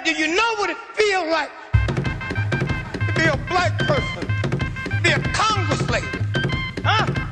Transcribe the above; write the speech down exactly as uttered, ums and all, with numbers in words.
do you know what it feels like to be a black person, be a Congress lady? Huh?